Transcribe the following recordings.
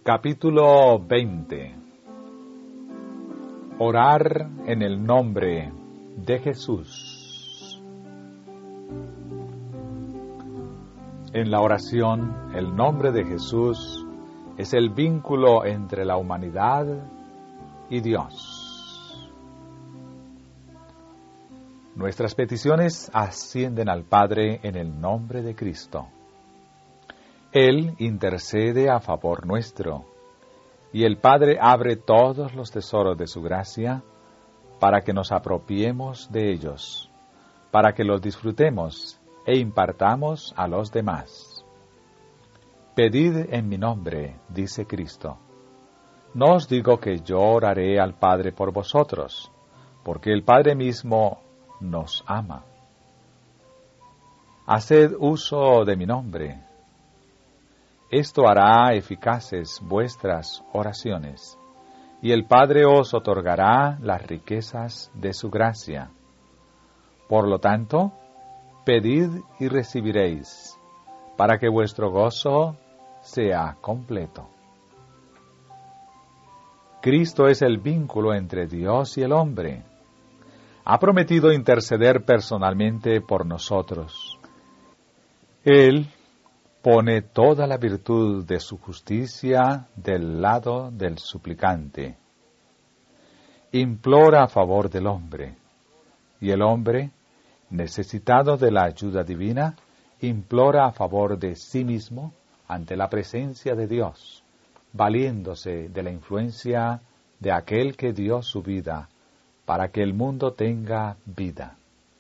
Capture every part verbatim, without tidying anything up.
Capítulo veinte. Orar en el nombre de Jesús. En la oración, el nombre de Jesús es el vínculo entre la humanidad y Dios. Nuestras peticiones ascienden al Padre en el nombre de Cristo. Él intercede a favor nuestro, y el Padre abre todos los tesoros de su gracia para que nos apropiemos de ellos, para que los disfrutemos e impartamos a los demás. Pedid en mi nombre, dice Cristo. No os digo que yo oraré al Padre por vosotros, porque el Padre mismo nos ama. Haced uso de mi nombre. Esto hará eficaces vuestras oraciones, y el Padre os otorgará las riquezas de su gracia. Por lo tanto, pedid y recibiréis, para que vuestro gozo sea completo. Cristo es el vínculo entre Dios y el hombre. Ha prometido interceder personalmente por nosotros. Él pone toda la virtud de su justicia del lado del suplicante. Implora a favor del hombre, y el hombre, necesitado de la ayuda divina, implora a favor de sí mismo ante la presencia de Dios, valiéndose de la influencia de aquel que dio su vida para que el mundo tenga vida.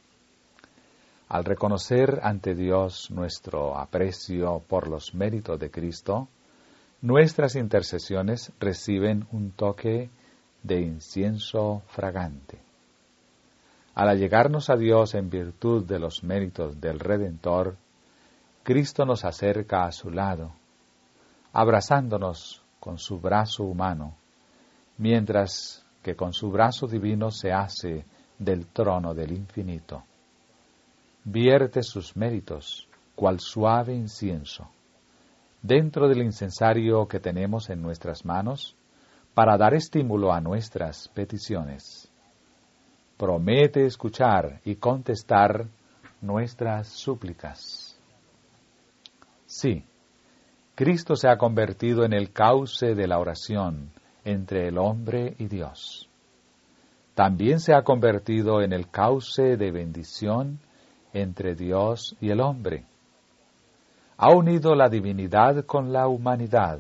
Al reconocer ante Dios nuestro aprecio por los méritos de Cristo, nuestras intercesiones reciben un toque de incienso fragante. Al allegarnos a Dios en virtud de los méritos del Redentor, Cristo nos acerca a su lado, abrazándonos con su brazo humano, mientras que con su brazo divino se hace del trono del infinito. Vierte sus méritos, cual suave incienso, dentro del incensario que tenemos en nuestras manos, para dar estímulo a nuestras peticiones. Promete escuchar y contestar nuestras súplicas. Sí, Cristo se ha convertido en el cauce de la oración entre el hombre y Dios. También se ha convertido en el cauce de bendición entre Dios y el hombre. Ha unido la divinidad con la humanidad.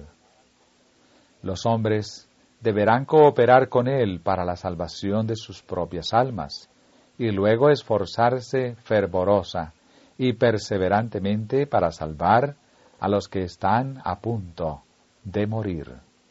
Los hombres deberán cooperar con Él para la salvación de sus propias almas, y luego esforzarse fervorosa y perseverantemente para salvar a los que están a punto de morir.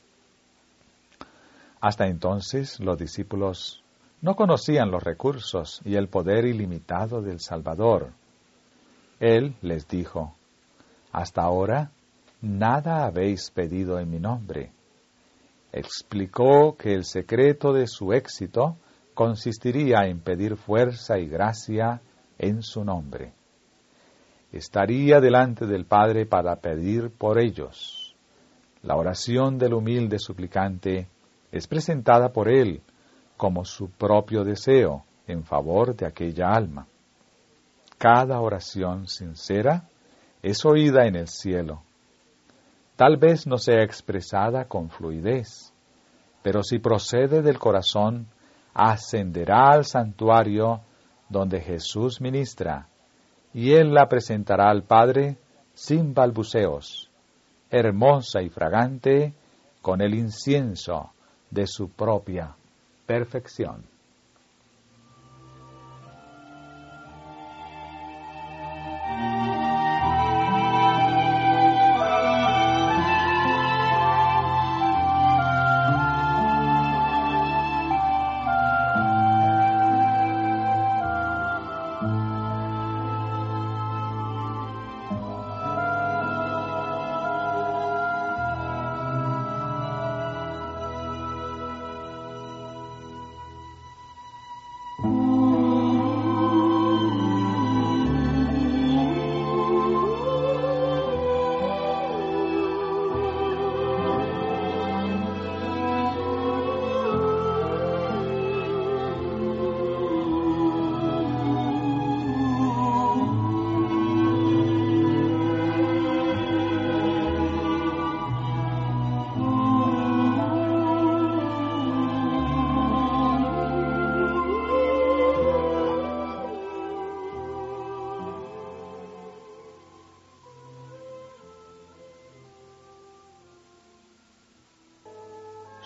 Hasta entonces los discípulos no conocían los recursos y el poder ilimitado del Salvador. Él les dijo: hasta ahora nada habéis pedido en mi nombre. Explicó que el secreto de su éxito consistiría en pedir fuerza y gracia en su nombre. Estaría delante del Padre para pedir por ellos. La oración del humilde suplicante es presentada por él como su propio deseo en favor de aquella alma. Cada oración sincera es oída en el cielo. Tal vez no sea expresada con fluidez, pero si procede del corazón, ascenderá al santuario donde Jesús ministra, y Él la presentará al Padre sin balbuceos, hermosa y fragante, con el incienso de su propia perfección.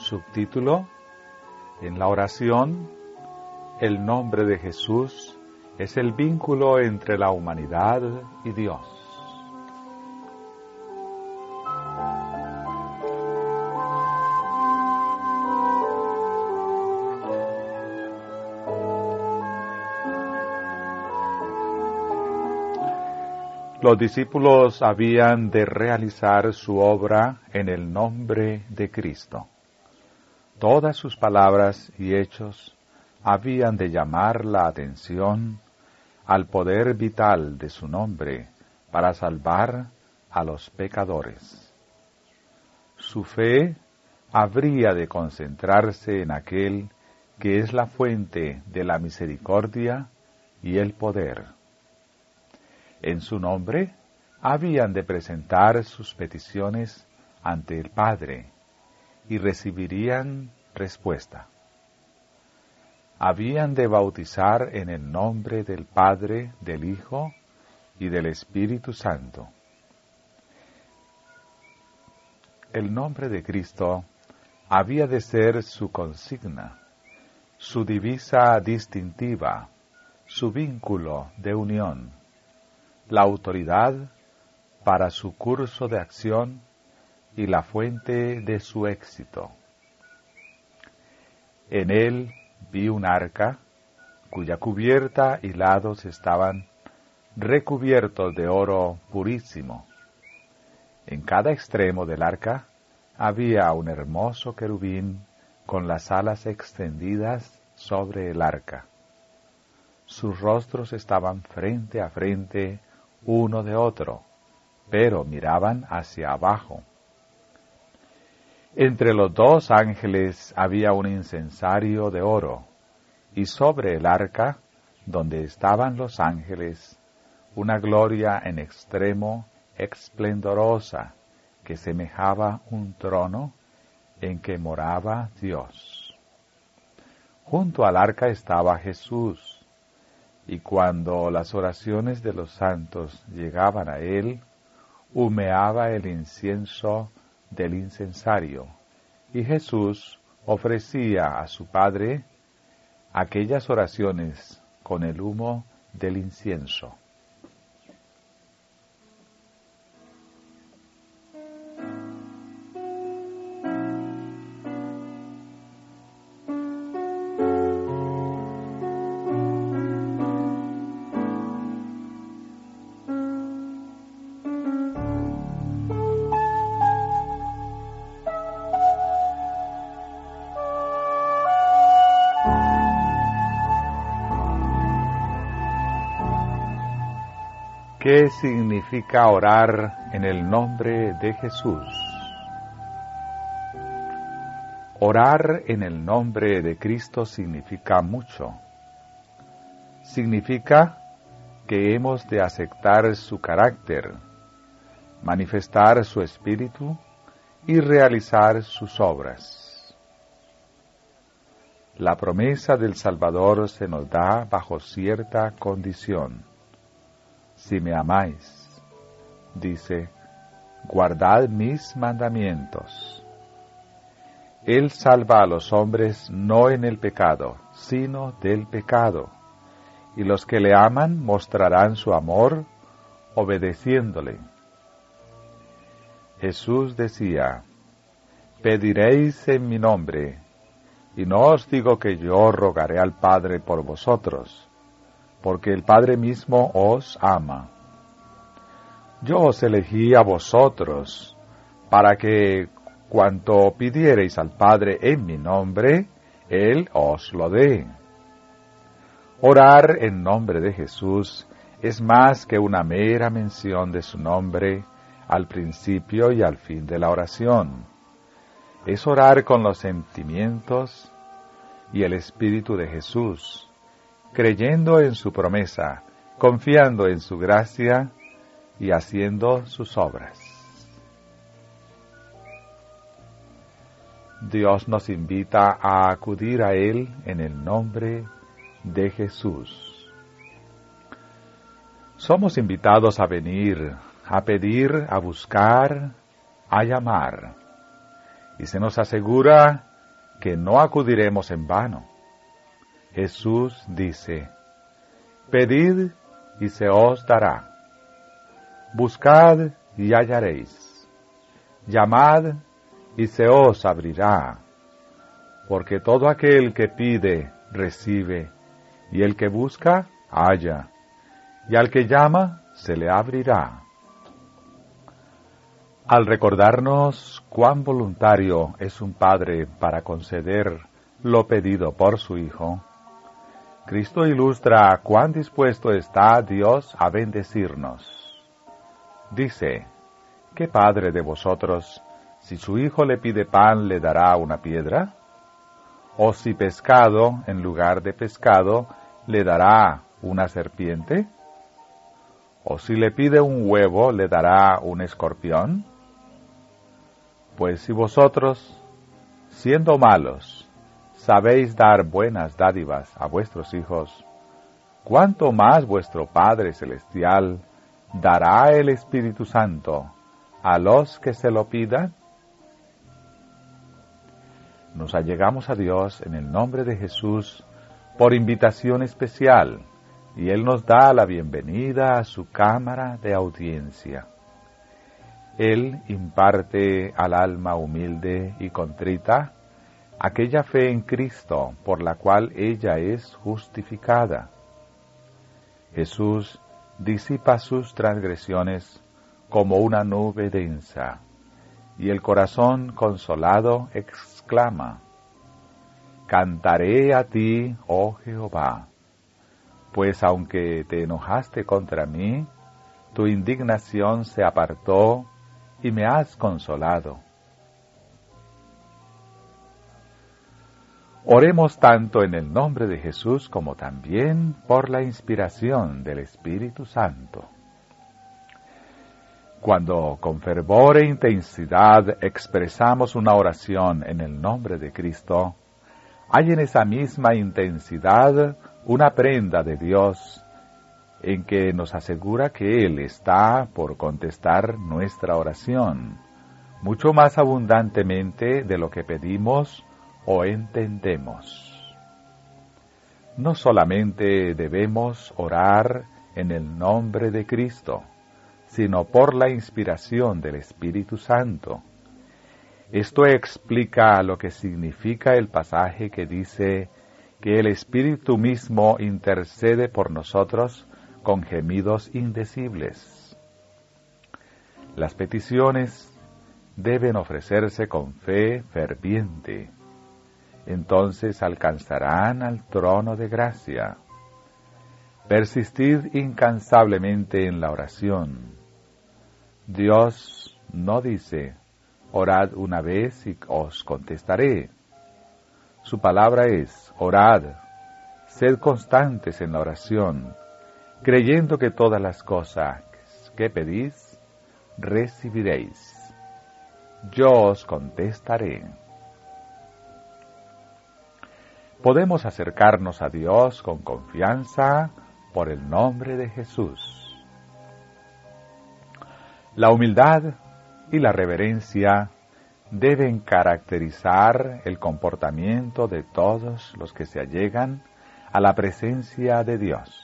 Subtítulo: en la oración, el nombre de Jesús es el vínculo entre la humanidad y Dios. Los discípulos habían de realizar su obra en el nombre de Cristo. Todas sus palabras y hechos habían de llamar la atención al poder vital de su nombre para salvar a los pecadores. Su fe habría de concentrarse en aquel que es la fuente de la misericordia y el poder. En su nombre habían de presentar sus peticiones ante el Padre y recibirían respuesta. Habían de bautizar en el nombre del Padre, del Hijo y del Espíritu Santo. El nombre de Cristo había de ser su consigna, su divisa distintiva, su vínculo de unión, la autoridad para su curso de acción y la fuente de su éxito. En él vi un arca, cuya cubierta y lados estaban recubiertos de oro purísimo. En cada extremo del arca había un hermoso querubín con las alas extendidas sobre el arca. Sus rostros estaban frente a frente uno de otro, pero miraban hacia abajo. Entre los dos ángeles había un incensario de oro, y sobre el arca, donde estaban los ángeles, una gloria en extremo esplendorosa, que semejaba un trono en que moraba Dios. Junto al arca estaba Jesús, y cuando las oraciones de los santos llegaban a él, humeaba el incienso del incensario, y Jesús ofrecía a su Padre aquellas oraciones con el humo del incienso. ¿Qué significa orar en el nombre de Jesús? Orar en el nombre de Cristo significa mucho. Significa que hemos de aceptar su carácter, manifestar su espíritu y realizar sus obras. La promesa del Salvador se nos da bajo cierta condición. Si me amáis, dice, guardad mis mandamientos. Él salva a los hombres no en el pecado, sino del pecado, y los que le aman mostrarán su amor obedeciéndole. Jesús decía, pediréis en mi nombre, y no os digo que yo rogaré al Padre por vosotros, porque el Padre mismo os ama. Yo os elegí a vosotros, para que cuanto pidiereis al Padre en mi nombre, Él os lo dé. Orar en nombre de Jesús es más que una mera mención de su nombre al principio y al fin de la oración. Es orar con los sentimientos y el Espíritu de Jesús, creyendo en su promesa, confiando en su gracia y haciendo sus obras. Dios nos invita a acudir a Él en el nombre de Jesús. Somos invitados a venir, a pedir, a buscar, a llamar. Y se nos asegura que no acudiremos en vano. Jesús dice, pedid y se os dará, buscad y hallaréis, llamad y se os abrirá, porque todo aquel que pide, recibe, y el que busca, halla, y al que llama, se le abrirá. Al recordarnos cuán voluntario es un padre para conceder lo pedido por su Hijo, Cristo ilustra cuán dispuesto está Dios a bendecirnos. Dice, ¿qué padre de vosotros, si su hijo le pide pan, le dará una piedra? ¿O si pescado, en lugar de pescado, le dará una serpiente? ¿O si le pide un huevo, le dará un escorpión? Pues si vosotros, siendo malos, sabéis dar buenas dádivas a vuestros hijos, ¿cuánto más vuestro Padre Celestial dará el Espíritu Santo a los que se lo pidan? Nos allegamos a Dios en el nombre de Jesús por invitación especial, y Él nos da la bienvenida a su cámara de audiencia. Él imparte al alma humilde y contrita aquella fe en Cristo por la cual ella es justificada. Jesús disipa sus transgresiones como una nube densa, y el corazón consolado exclama, cantaré a ti, oh Jehová, pues aunque te enojaste contra mí, tu indignación se apartó y me has consolado. Oremos tanto en el nombre de Jesús como también por la inspiración del Espíritu Santo. Cuando con fervor e intensidad expresamos una oración en el nombre de Cristo, hay en esa misma intensidad una prenda de Dios en que nos asegura que Él está por contestar nuestra oración, mucho más abundantemente de lo que pedimos o entendemos. No solamente debemos orar en el nombre de Cristo, sino por la inspiración del Espíritu Santo. Esto explica lo que significa el pasaje que dice que el Espíritu mismo intercede por nosotros con gemidos indecibles. Las peticiones deben ofrecerse con fe ferviente. Entonces alcanzarán al trono de gracia. Persistid incansablemente en la oración. Dios no dice, orad una vez y os contestaré. Su palabra es, orad, sed constantes en la oración, creyendo que todas las cosas que pedís, recibiréis. Yo os contestaré. Podemos acercarnos a Dios con confianza por el nombre de Jesús. La humildad y la reverencia deben caracterizar el comportamiento de todos los que se allegan a la presencia de Dios.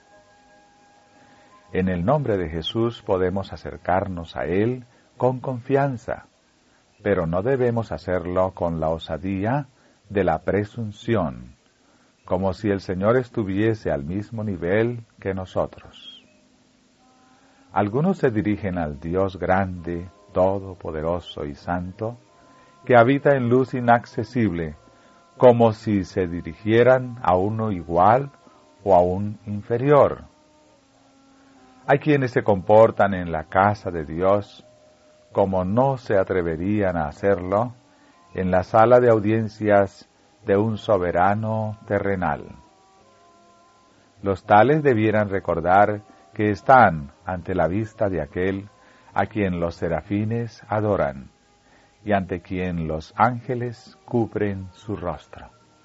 En el nombre de Jesús podemos acercarnos a Él con confianza, pero no debemos hacerlo con la osadía de la presunción, como si el Señor estuviese al mismo nivel que nosotros. Algunos se dirigen al Dios grande, todopoderoso y santo, que habita en luz inaccesible, como si se dirigieran a uno igual o a un inferior. Hay quienes se comportan en la casa de Dios como no se atreverían a hacerlo en la sala de audiencias de un soberano terrenal. Los tales debieran recordar que están ante la vista de aquel a quien los serafines adoran y ante quien los ángeles cubren su rostro.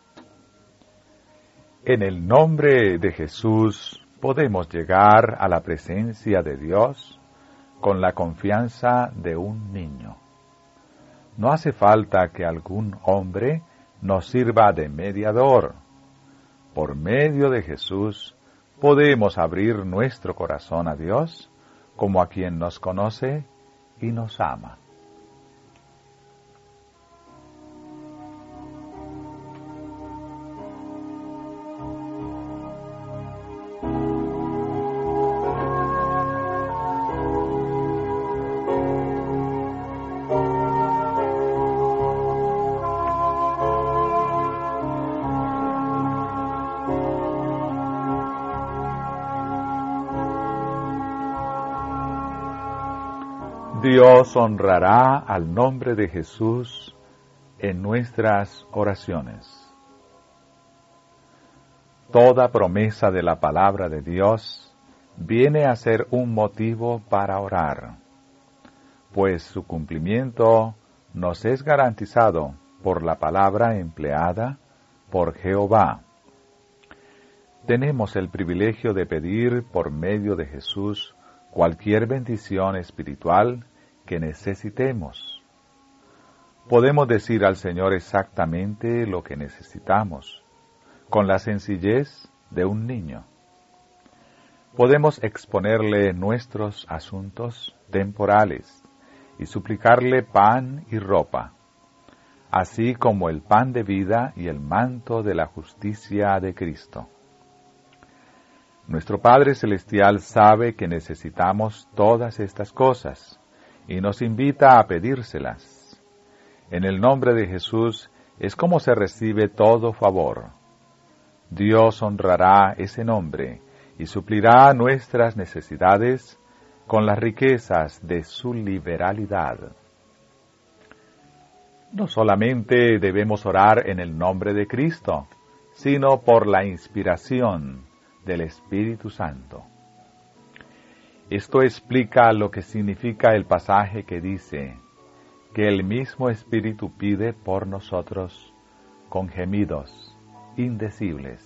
En el nombre de Jesús podemos llegar a la presencia de Dios con la confianza de un niño. No hace falta que algún hombre nos sirva de mediador. Por medio de Jesús podemos abrir nuestro corazón a Dios como a quien nos conoce y nos ama. Dios honrará al nombre de Jesús en nuestras oraciones. Toda promesa de la palabra de Dios viene a ser un motivo para orar, pues su cumplimiento nos es garantizado por la palabra empleada por Jehová. Tenemos el privilegio de pedir por medio de Jesús cualquier bendición espiritual que necesitemos. Podemos decir al Señor exactamente lo que necesitamos, con la sencillez de un niño. Podemos exponerle nuestros asuntos temporales y suplicarle pan y ropa, así como el pan de vida y el manto de la justicia de Cristo. Nuestro Padre Celestial sabe que necesitamos todas estas cosas y nos invita a pedírselas. En el nombre de Jesús es como se recibe todo favor. Dios honrará ese nombre y suplirá nuestras necesidades con las riquezas de su liberalidad. No solamente debemos orar en el nombre de Cristo, sino por la inspiración del Espíritu Santo. Esto explica lo que significa el pasaje que dice que el mismo Espíritu pide por nosotros con gemidos indecibles.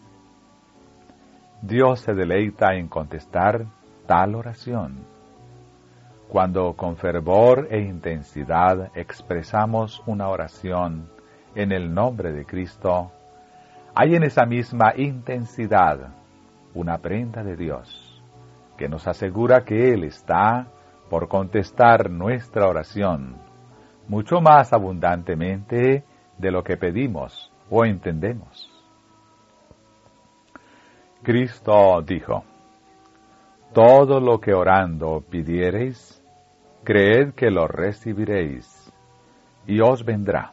Dios se deleita en contestar tal oración. Cuando con fervor e intensidad expresamos una oración en el nombre de Cristo, hay en esa misma intensidad una prenda de Dios que nos asegura que Él está por contestar nuestra oración mucho más abundantemente de lo que pedimos o entendemos. Cristo dijo: todo lo que orando pidiereis, creed que lo recibiréis, y os vendrá.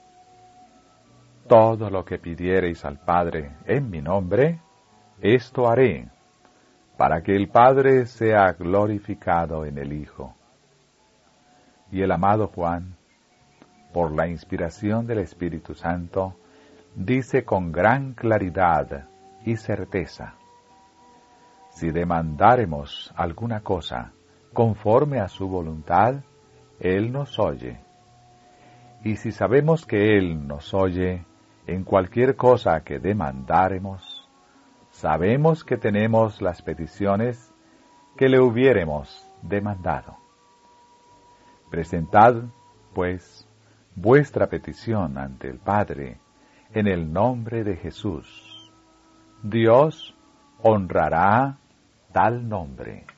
Todo lo que pidiereis al Padre en mi nombre, esto haré, para que el Padre sea glorificado en el Hijo. Y el amado Juan, por la inspiración del Espíritu Santo, dice con gran claridad y certeza: si demandáremos alguna cosa conforme a su voluntad, Él nos oye. Y si sabemos que Él nos oye en cualquier cosa que demandáremos, sabemos que tenemos las peticiones que le hubiéremos demandado. Presentad, pues, vuestra petición ante el Padre en el nombre de Jesús. Dios honrará tal nombre.